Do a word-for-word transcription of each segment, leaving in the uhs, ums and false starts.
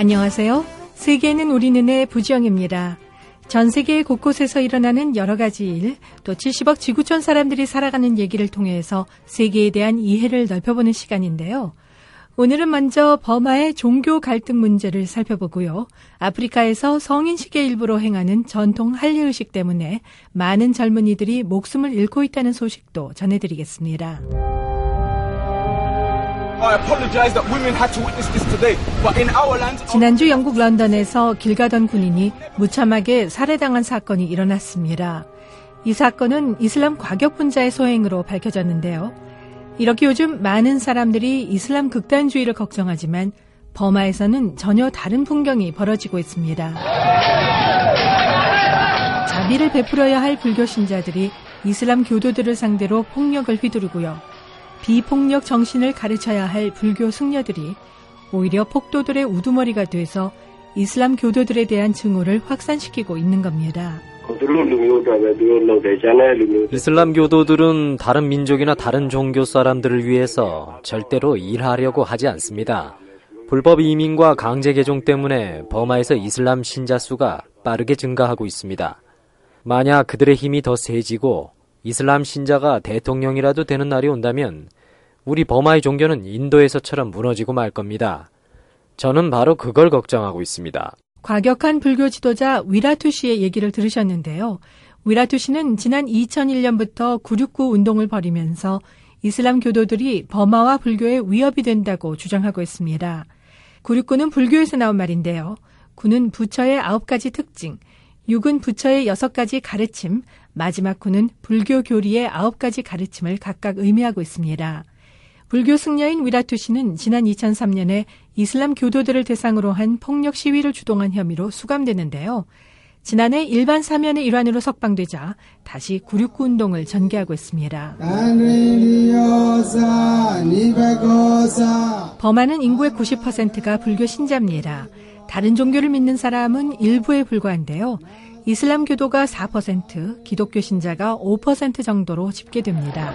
안녕하세요. 세계는 우리 눈의 부지영입니다. 전 세계 곳곳에서 일어나는 여러 가지 일, 또 칠십억 지구촌 사람들이 살아가는 얘기를 통해서 세계에 대한 이해를 넓혀보는 시간인데요. 오늘은 먼저 버마의 종교 갈등 문제를 살펴보고요. 아프리카에서 성인식의 일부로 행하는 전통 할례의식 때문에 많은 젊은이들이 목숨을 잃고 있다는 소식도 전해드리겠습니다. 지난주 영국 런던에서 길 가던 군인이 무참하게 살해당한 사건이 일어났습니다. 이 사건은 이슬람 과격분자의 소행으로 밝혀졌는데요. 이렇게 요즘 많은 사람들이 이슬람 극단주의를 걱정하지만 버마에서는 전혀 다른 풍경이 벌어지고 있습니다. 자비를 베풀어야 할 불교 신자들이 이슬람 교도들을 상대로 폭력을 휘두르고요. 비폭력 정신을 가르쳐야 할 불교 승려들이 오히려 폭도들의 우두머리가 돼서 이슬람 교도들에 대한 증오를 확산시키고 있는 겁니다. 이슬람 교도들은 다른 민족이나 다른 종교 사람들을 위해서 절대로 일하려고 하지 않습니다. 불법 이민과 강제 개종 때문에 버마에서 이슬람 신자 수가 빠르게 증가하고 있습니다. 만약 그들의 힘이 더 세지고 이슬람 신자가 대통령이라도 되는 날이 온다면 우리 버마의 종교는 인도에서처럼 무너지고 말 겁니다. 저는 바로 그걸 걱정하고 있습니다. 과격한 불교 지도자 위라투 씨의 얘기를 들으셨는데요. 위라투 씨는 지난 이천일 년부터 구육구 운동을 벌이면서 이슬람 교도들이 버마와 불교에 위협이 된다고 주장하고 있습니다. 구육구는 불교에서 나온 말인데요. 구는 부처의 아홉 가지 특징, 육은 부처의 여섯 가지 가르침, 마지막 구는 불교 교리의 아홉 가지 가르침을 각각 의미하고 있습니다. 불교 승려인 위라투 씨는 지난 이천삼 년에 이슬람 교도들을 대상으로 한 폭력 시위를 주동한 혐의로 수감됐는데요. 지난해 일반 사면의 일환으로 석방되자 다시 구육구 운동을 전개하고 있습니다. 버마는 인구의 구십 퍼센트가 불교 신자입니다. 다른 종교를 믿는 사람은 일부에 불과한데요. 이슬람 교도가 사 퍼센트, 기독교 신자가 오 퍼센트 정도로 집계됩니다.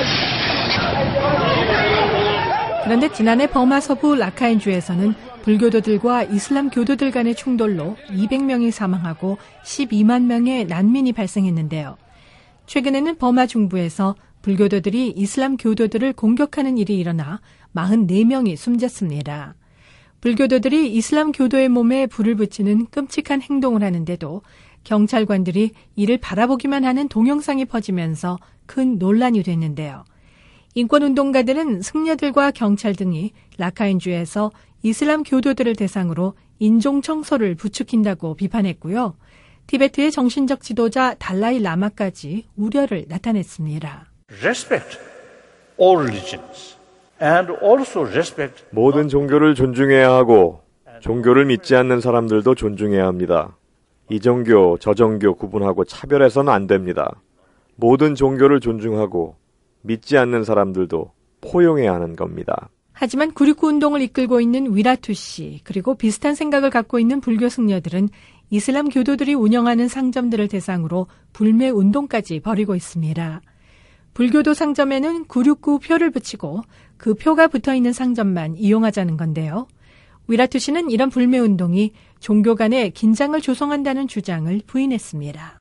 그런데 지난해 버마 서부 라카인주에서는 불교도들과 이슬람 교도들 간의 충돌로 이백 명이 사망하고 십이만 명의 난민이 발생했는데요. 최근에는 버마 중부에서 불교도들이 이슬람 교도들을 공격하는 일이 일어나 사십사 명이 숨졌습니다. 불교도들이 이슬람 교도의 몸에 불을 붙이는 끔찍한 행동을 하는데도 경찰관들이 이를 바라보기만 하는 동영상이 퍼지면서 큰 논란이 됐는데요. 인권운동가들은 승려들과 경찰 등이 라카인주에서 이슬람 교도들을 대상으로 인종 청소를 부추긴다고 비판했고요. 티베트의 정신적 지도자 달라이 라마까지 우려를 나타냈습니다. Respect all religions and also respect 모든 종교를 존중해야 하고 종교를 믿지 않는 사람들도 존중해야 합니다. 이 종교, 저 종교 구분하고 차별해서는 안 됩니다. 모든 종교를 존중하고 믿지 않는 사람들도 포용해야 하는 겁니다. 하지만 구육구 운동을 이끌고 있는 위라투 씨, 그리고 비슷한 생각을 갖고 있는 불교 승려들은 이슬람 교도들이 운영하는 상점들을 대상으로 불매 운동까지 벌이고 있습니다. 불교도 상점에는 구육구 표를 붙이고 그 표가 붙어있는 상점만 이용하자는 건데요. 위라투 씨는 이런 불매 운동이 종교 간의 긴장을 조성한다는 주장을 부인했습니다.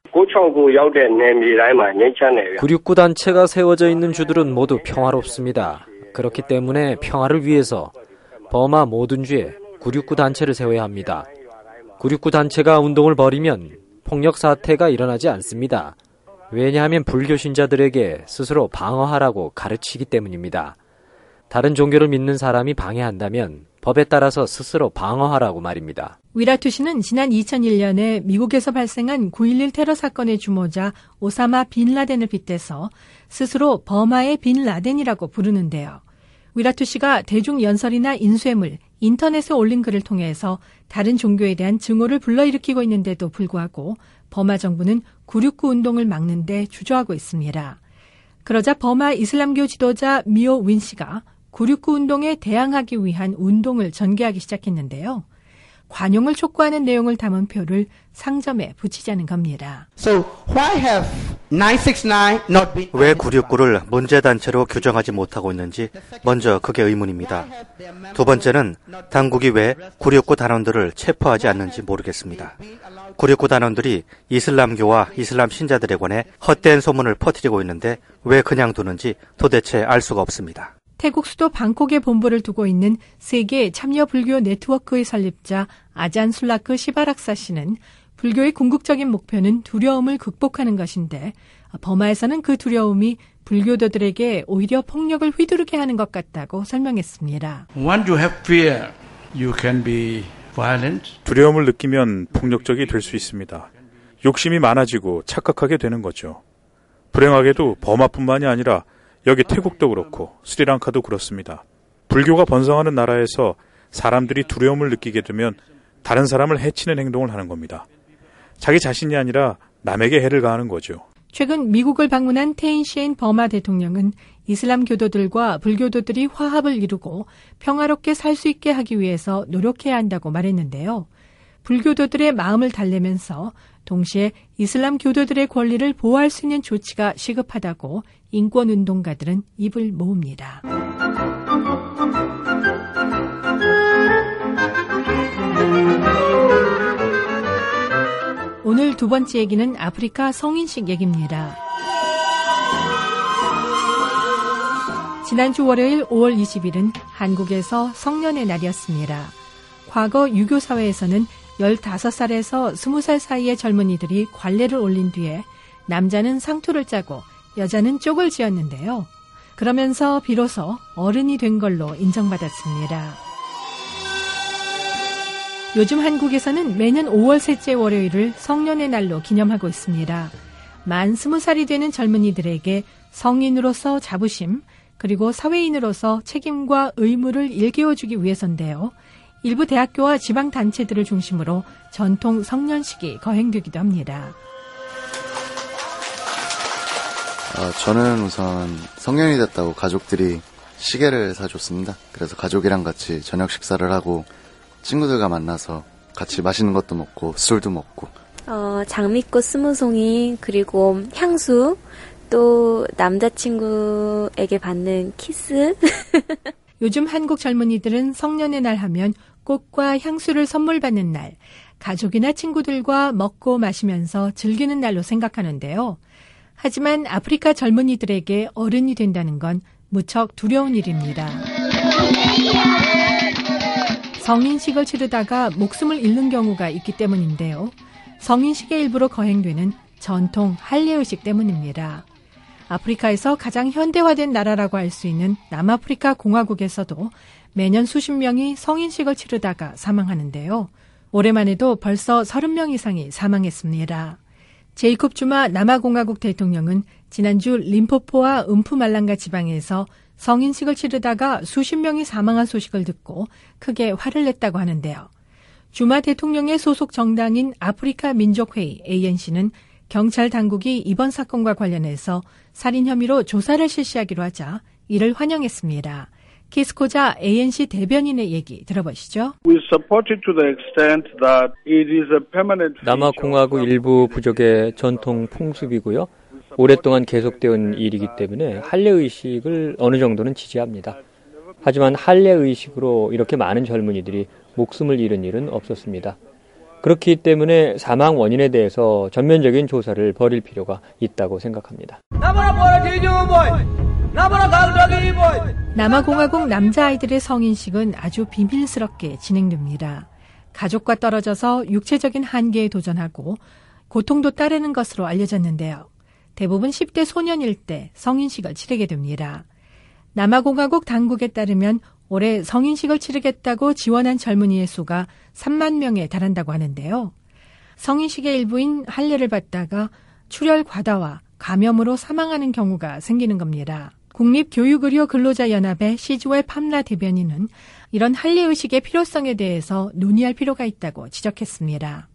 구육구 단체가 세워져 있는 주들은 모두 평화롭습니다. 그렇기 때문에 평화를 위해서 버마 모든 주에 구육구 단체를 세워야 합니다. 구육구 단체가 운동을 벌이면 폭력 사태가 일어나지 않습니다. 왜냐하면 불교 신자들에게 스스로 방어하라고 가르치기 때문입니다. 다른 종교를 믿는 사람이 방해한다면 법에 따라서 스스로 방어하라고 말입니다. 위라투 씨는 지난 이천일 년에 미국에서 발생한 구일일 테러 사건의 주모자 오사마 빈 라덴을 빗대서 스스로 버마의 빈 라덴이라고 부르는데요. 위라투 씨가 대중 연설이나 인쇄물, 인터넷에 올린 글을 통해서 다른 종교에 대한 증오를 불러일으키고 있는데도 불구하고 버마 정부는 구육구 운동을 막는 데 주저하고 있습니다. 그러자 버마 이슬람교 지도자 미오 윈 씨가 구육구 운동에 대항하기 위한 운동을 전개하기 시작했는데요. 관용을 촉구하는 내용을 담은 표를 상점에 붙이자는 겁니다. So why have nine six nine not been... 왜 구육구를 문제단체로 규정하지 못하고 있는지 먼저 그게 의문입니다. 두 번째는 당국이 왜 구육구 단원들을 체포하지 않는지 모르겠습니다. 구육구 단원들이 이슬람교와 이슬람 신자들에 관해 헛된 소문을 퍼뜨리고 있는데 왜 그냥 두는지 도대체 알 수가 없습니다. 태국 수도 방콕에 본부를 두고 있는 세계 참여 불교 네트워크의 설립자 아잔 술라크 시바락사 씨는 불교의 궁극적인 목표는 두려움을 극복하는 것인데 버마에서는 그 두려움이 불교도들에게 오히려 폭력을 휘두르게 하는 것 같다고 설명했습니다. When you have fear, you can be violent. 두려움을 느끼면 폭력적이 될 수 있습니다. 욕심이 많아지고 착각하게 되는 거죠. 불행하게도 버마뿐만이 아니라 여기 태국도 그렇고 스리랑카도 그렇습니다. 불교가 번성하는 나라에서 사람들이 두려움을 느끼게 되면 다른 사람을 해치는 행동을 하는 겁니다. 자기 자신이 아니라 남에게 해를 가하는 거죠. 최근 미국을 방문한 테인 시엔 버마 대통령은 이슬람 교도들과 불교도들이 화합을 이루고 평화롭게 살 수 있게 하기 위해서 노력해야 한다고 말했는데요. 불교도들의 마음을 달래면서 동시에 이슬람 교도들의 권리를 보호할 수 있는 조치가 시급하다고 인권운동가들은 입을 모읍니다. 오늘 두 번째 얘기는 아프리카 성인식 얘기입니다. 지난주 월요일 오월 이십일은 한국에서 성년의 날이었습니다. 과거 유교 사회에서는 열다섯 살에서 스무 살 사이의 젊은이들이 관례를 올린 뒤에 남자는 상투를 짜고 여자는 쪽을 지었는데요. 그러면서 비로소 어른이 된 걸로 인정받았습니다. 요즘 한국에서는 매년 오월 셋째 월요일을 성년의 날로 기념하고 있습니다. 만 스무 살이 되는 젊은이들에게 성인으로서 자부심, 그리고 사회인으로서 책임과 의무를 일깨워주기 위해서인데요. 일부 대학교와 지방단체들을 중심으로 전통 성년식이 거행되기도 합니다. 어, 저는 우선 성년이 됐다고 가족들이 시계를 사줬습니다. 그래서 가족이랑 같이 저녁 식사를 하고 친구들과 만나서 같이 맛있는 것도 먹고 술도 먹고 어, 장미꽃 스무송이 그리고 향수 또 남자친구에게 받는 키스 요즘 한국 젊은이들은 성년의 날 하면 꽃과 향수를 선물 받는 날, 가족이나 친구들과 먹고 마시면서 즐기는 날로 생각하는데요. 하지만 아프리카 젊은이들에게 어른이 된다는 건 무척 두려운 일입니다. 성인식을 치르다가 목숨을 잃는 경우가 있기 때문인데요. 성인식의 일부로 거행되는 전통 할례의식 때문입니다. 아프리카에서 가장 현대화된 나라라고 할 수 있는 남아프리카 공화국에서도 매년 수십 명이 성인식을 치르다가 사망하는데요. 올해만 해도 벌써 서른 명 이상이 사망했습니다. 제이콥 주마 남아공화국 대통령은 지난주 림포포와 음푸말랑가 지방에서 성인식을 치르다가 수십 명이 사망한 소식을 듣고 크게 화를 냈다고 하는데요. 주마 대통령의 소속 정당인 아프리카 민족회의 에이엔씨는 경찰 당국이 이번 사건과 관련해서 살인 혐의로 조사를 실시하기로 하자 이를 환영했습니다. 키스코자 에이엔씨 대변인의 얘기 들어보시죠. 남아공화국 일부 부족의 전통 풍습이고요. 오랫동안 계속되어온 일이기 때문에 할례의식을 어느 정도는 지지합니다. 하지만 할례의식으로 이렇게 많은 젊은이들이 목숨을 잃은 일은 없었습니다. 그렇기 때문에 사망 원인에 대해서 전면적인 조사를 벌일 필요가 있다고 생각합니다. 남아공화국 남자아이들의 성인식은 아주 비밀스럽게 진행됩니다. 가족과 떨어져서 육체적인 한계에 도전하고 고통도 따르는 것으로 알려졌는데요. 대부분 십 대 소년일 때 성인식을 치르게 됩니다. 남아공화국 당국에 따르면 올해 성인식을 치르겠다고 지원한 젊은이의 수가 삼만 명에 달한다고 하는데요. 성인식의 일부인 할례를 받다가 출혈 과다와 감염으로 사망하는 경우가 생기는 겁니다. 국립교육의료 근로자연합의 시즈웨 팜라 대변인은 이런 할례의식의 필요성에 대해서 논의할 필요가 있다고 지적했습니다.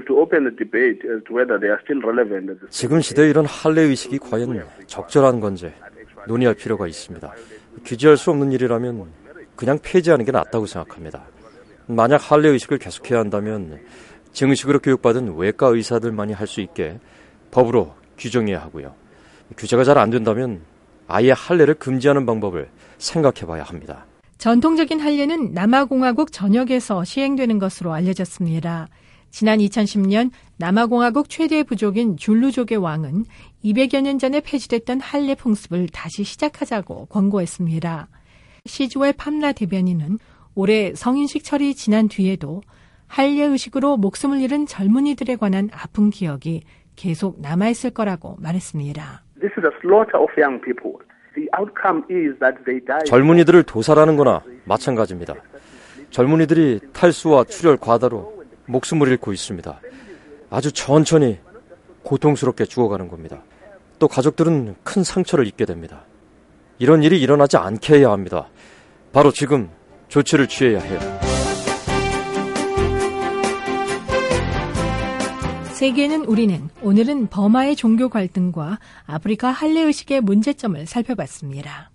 지금 시대에 이런 할례의식이 과연 적절한 건지 논의할 필요가 있습니다. 규제할 수 없는 일이라면 그냥 폐지하는 게 낫다고 생각합니다. 만약 할례 의식을 계속해야 한다면 정식으로 교육받은 외과 의사들만이 할 수 있게 법으로 규정해야 하고요. 규제가 잘 안 된다면 아예 할례를 금지하는 방법을 생각해봐야 합니다. 전통적인 할례는 남아공화국 전역에서 시행되는 것으로 알려졌습니다. 지난 이천십 년 남아공화국 최대 부족인 줄루족의 왕은 이백여 년 전에 폐지됐던 할례 풍습을 다시 시작하자고 권고했습니다. 시주의 팜라 대변인은 올해 성인식 철이 지난 뒤에도 할례 의식으로 목숨을 잃은 젊은이들에 관한 아픈 기억이 계속 남아있을 거라고 말했습니다. 젊은이들을 도살하는 거나 마찬가지입니다. 젊은이들이 탈수와 출혈 과다로 목숨을 잃고 있습니다. 아주 천천히 고통스럽게 죽어가는 겁니다. 또 가족들은 큰 상처를 입게 됩니다. 이런 일이 일어나지 않게 해야 합니다. 바로 지금 조치를 취해야 해요. 세계는 우리는 오늘은 버마의 종교 갈등과 아프리카 할례 의식의 문제점을 살펴봤습니다.